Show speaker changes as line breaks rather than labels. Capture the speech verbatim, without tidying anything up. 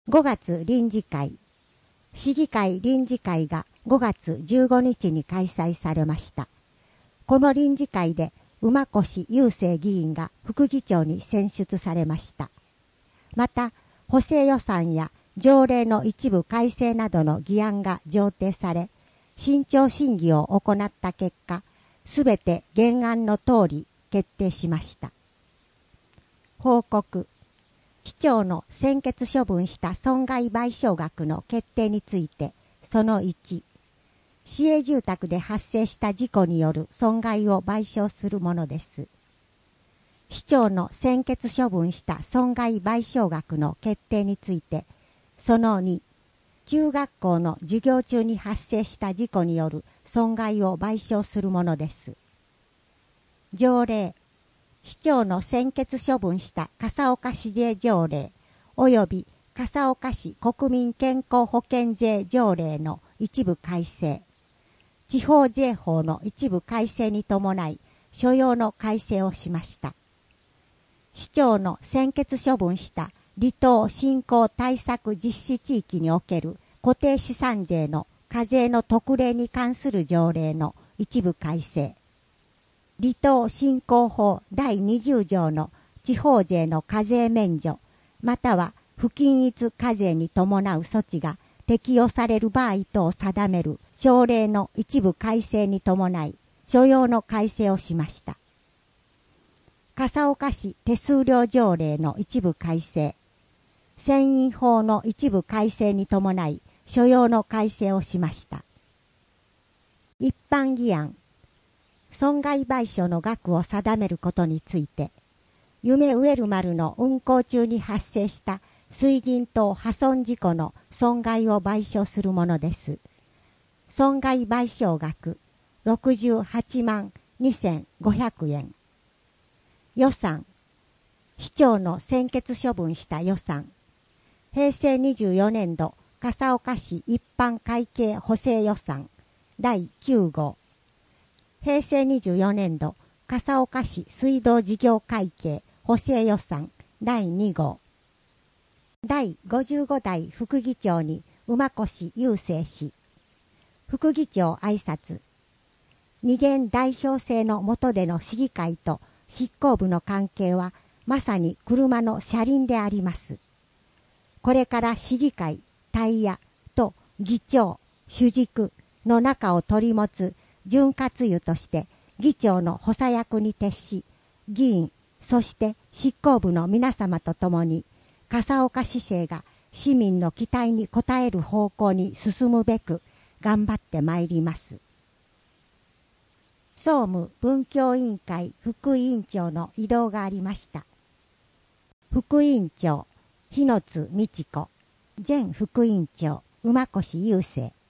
ごがつ臨時会、市議会臨時会がごがつじゅうごにちに開催されました。この臨時会で馬越雄生議員が副議長に選出されました。また、補正予算や条例の一部改正などの議案が上呈され、慎重審議を行った結果、すべて原案の通り決定しました。報告。市長の専決処分した損害賠償額の決定について、そのいち、市営住宅で発生した事故による損害を賠償するものです。市長の専決処分した損害賠償額の決定について、そのに、中学校の授業中に発生した事故による損害を賠償するものです。条例、市長の専決処分した笠岡市税条例及び笠岡市国民健康保険税条例の一部改正、地方税法の一部改正に伴い所要の改正をしました。市長の専決処分した離島振興対策実施地域における固定資産税の課税の特例に関する条例の一部改正、離島振興法だいにじゅう条の地方税の課税免除または不均一課税に伴う措置が適用される場合等を定める省令の一部改正に伴い所要の改正をしました。笠岡市手数料条例の一部改正、船員法の一部改正に伴い所要の改正をしました。一般議案、損害賠償の額を定めることについて、夢ウェル丸の運航中に発生した水銀等破損事故の損害を賠償するものです。損害賠償額ろくじゅうはちまんにせんごひゃくえん。予算、市長の専決処分した予算、へいせいにじゅうよねんど笠岡市一般会計補正予算だいきゅうごう、へいせいにじゅうよねんど笠岡市水道事業会計補正予算だいにごう、だいごじゅうごだい副議長に馬越雄生氏、副議長挨拶、二元代表制の下での市議会と執行部の関係はまさに車の車輪であります。これから市議会、タイヤと議長、主軸の中を取り持つ潤滑油として議長の補佐役に徹し、議員、そして執行部の皆様と共に、笠岡市政が市民の期待に応える方向に進むべく頑張ってまいります。総務文教委員会副委員長の異動がありました。副委員長、日野津美智子、前副委員長、馬越雄生。